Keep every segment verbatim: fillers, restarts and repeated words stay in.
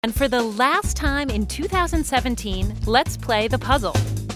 And for the last time in two thousand seventeen, let's play the puzzle.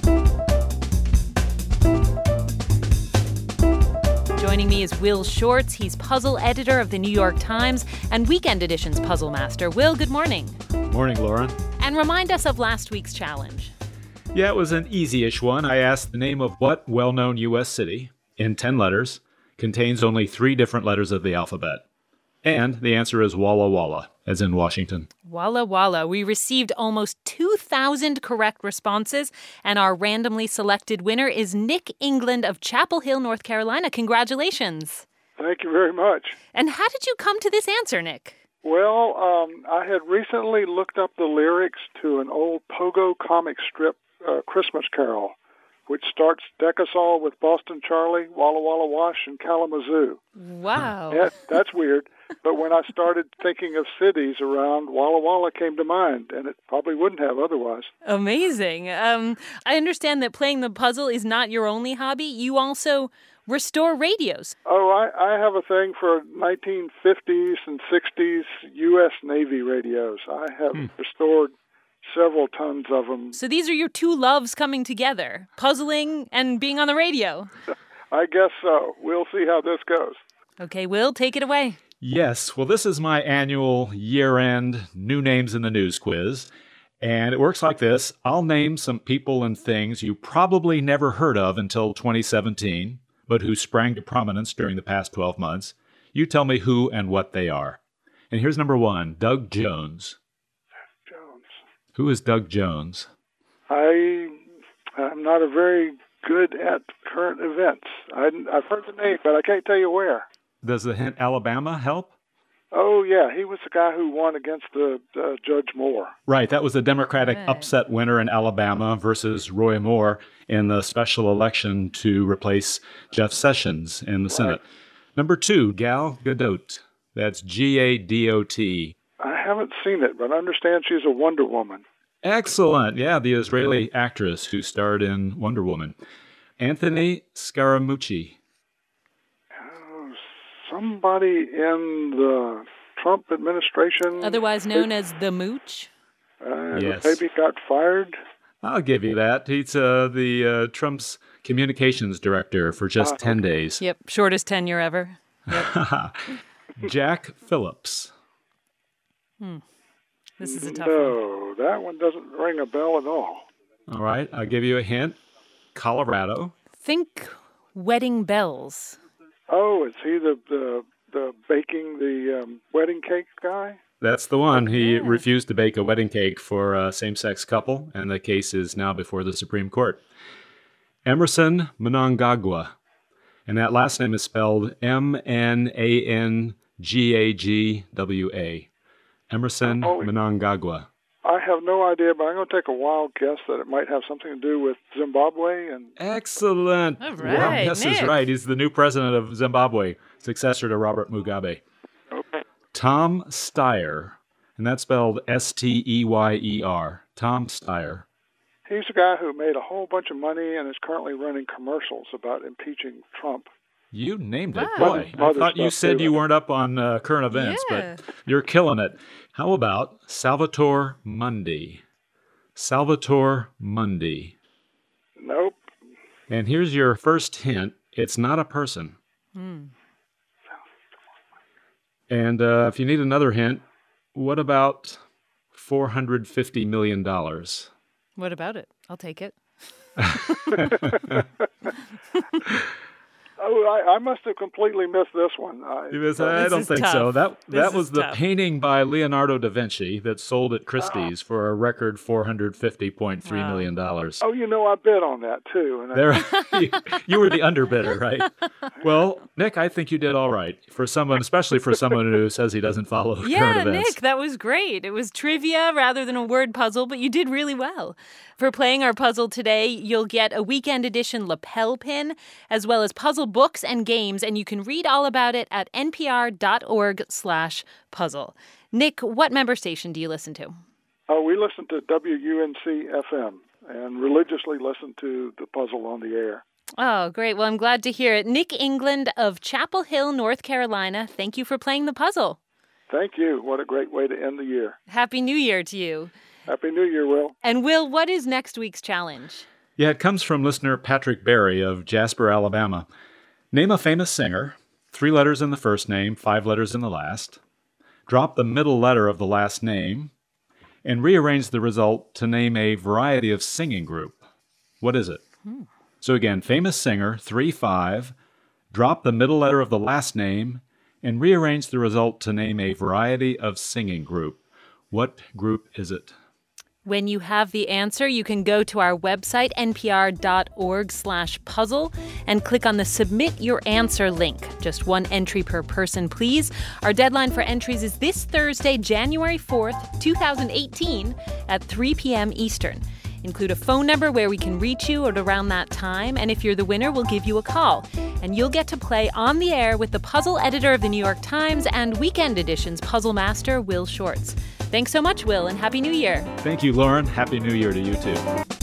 Joining me is Will Shortz. He's puzzle editor of the New York Times and Weekend Edition's puzzle master. Will, good morning. Morning, Lauren. And remind us of last week's challenge. Yeah, it was an easy-ish one. I asked the name of what well-known U S city, in ten letters, contains only three different letters of the alphabet. And the answer is Walla Walla, as in Washington. Walla Walla. We received almost two thousand correct responses, and our randomly selected winner is Nick England of Chapel Hill, North Carolina. Congratulations. Thank you very much. And how did you come to this answer, Nick? Well, um, I had recently looked up the lyrics to an old Pogo comic strip, uh, Christmas Carol, which starts, "Deck us all with Boston Charlie, Walla Walla Wash, and Kalamazoo." Wow. That, that's weird. But when I started thinking of cities around, Walla Walla came to mind, and it probably wouldn't have otherwise. Amazing. Um, I understand that playing the puzzle is not your only hobby. You also restore radios. Oh, I, I have a thing for nineteen fifties and sixties U S Navy radios. I have hmm. restored several tons of them. So these are your two loves coming together, puzzling and being on the radio. I guess so. We'll see how this goes. Okay, Will, take it away. Yes, well, this is my annual year-end New Names in the News quiz, and it works like this. I'll name some people and things you probably never heard of until twenty seventeen, but who sprang to prominence during the past twelve months. You tell me who and what they are. And here's number one, Doug Jones. Jones. Who is Doug Jones? I, I'm not a very good at current events. I, I've heard the name, but I can't tell you where. Does the hint Alabama help? Oh, yeah. He was the guy who won against the uh, Judge Moore. Right. That was the Democratic right. upset winner in Alabama versus Roy Moore in the special election to replace Jeff Sessions in the Senate. Right. Number two, Gal Gadot. That's G A D O T. I haven't seen it, but I understand she's a Wonder Woman. Excellent. Yeah, the Israeli actress who starred in Wonder Woman. Anthony Scaramucci. Somebody in the Trump administration. Otherwise known as the Mooch? Uh, yes. Maybe got fired. I'll give you that. He's uh, the uh, Trump's communications director for just uh, ten days. Yep, shortest tenure ever. Yep. Jack Phillips. Hmm. This is a tough no, one. No, that one doesn't ring a bell at all. All right, I'll give you a hint. Colorado. Think Wedding Bells. Oh, is he the the, the baking the um, wedding cake guy? That's the one. He yeah. refused to bake a wedding cake for a same-sex couple, and the case is now before the Supreme Court. Emerson Mnangagwa. And that last name is spelled M N A N G A G W A. Emerson oh, Mnangagwa. I have no idea, but I'm going to take a wild guess that it might have something to do with Zimbabwe. And Excellent. All right, Well, guess Nick. is right. He's the new president of Zimbabwe, successor to Robert Mugabe. Okay. Tom Steyer, and that's spelled S T E Y E R. Tom Steyer. He's a guy who made a whole bunch of money and is currently running commercials about impeaching Trump. You named it. Wow. Boy, I thought you said you weren't up on uh, current events, yeah. but you're killing it. How about Salvatore Mundi? Salvatore Mundi. Nope. And here's your first hint. It's not a person. Hmm. And uh, if you need another hint, what about four hundred fifty million dollars? What about it? I'll take it. Oh, I, I must have completely missed this one. I, Because I don't think tough. so. That This that was is the tough. painting by Leonardo da Vinci that sold at Christie's oh. for a record four hundred fifty point three Wow. million dollars. Oh, you know, I bid on that, too. And I, There, you, you were the underbidder, right? Well, Nick, I think you did all right for someone, especially for someone who says he doesn't follow Yeah, current events. Nick, that was great. It was trivia rather than a word puzzle, but you did really well. For playing our puzzle today, you'll get a weekend edition lapel pin, as well as puzzle books and games, and you can read all about it at npr.org slash puzzle. Nick, what member station do you listen to? Oh, we listen to W U N C F M and religiously listen to the puzzle on the air. Oh, great. Well, I'm glad to hear it. Nick England of Chapel Hill, North Carolina, thank you for playing the puzzle. Thank you. What a great way to end the year. Happy New Year to you. Happy New Year, Will. And Will, what is next week's challenge? Yeah, it comes from listener Patrick Berry of Jasper, Alabama. Name a famous singer, three letters in the first name, five letters in the last. Drop the middle letter of the last name, and rearrange the result to name a variety of singing group. What is it? Hmm. So again, famous singer, three, five. Drop the middle letter of the last name, and rearrange the result to name a variety of singing group. What group is it? When you have the answer, you can go to our website, npr.org slash puzzle, and click on the Submit Your Answer link. Just one entry per person, please. Our deadline for entries is this Thursday, January fourth, twenty eighteen, at three p.m. Eastern. Include a phone number where we can reach you at around that time, and if you're the winner, we'll give you a call. And you'll get to play on the air with the puzzle editor of the New York Times and Weekend Edition's puzzle master, Will Shortz. Thanks so much, Will, and Happy New Year. Thank you, Lauren. Happy New Year to you, too.